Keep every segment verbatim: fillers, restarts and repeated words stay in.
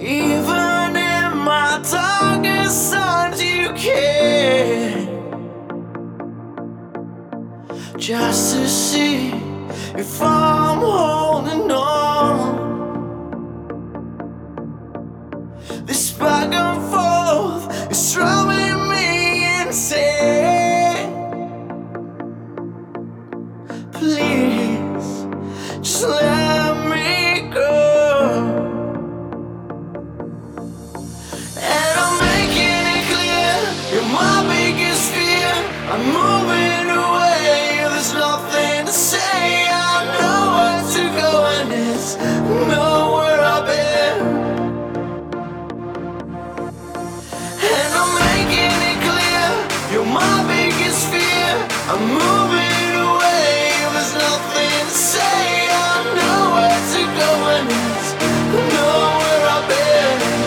Even in my darkest times, you care. Just to see if I'm holding on. This back and forth is driving me insane. Please, just let me go. And I'm making it clear, you're my biggest fear. I'm moving away, there's nothing to say. I know where to go and it's nowhere I've been. And I'm making it clear, you're my biggest fear. I'm moving away, there's nothing to say. I know where to go and it's nowhere I've been.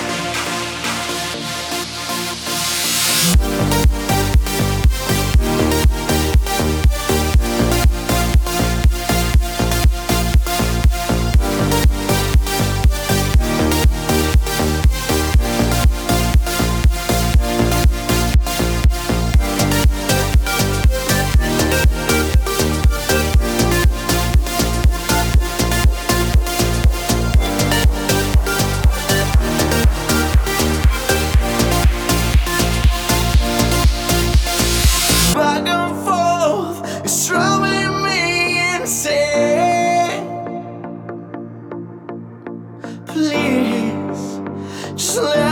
Back and forth, it's driving me insane. Please, just let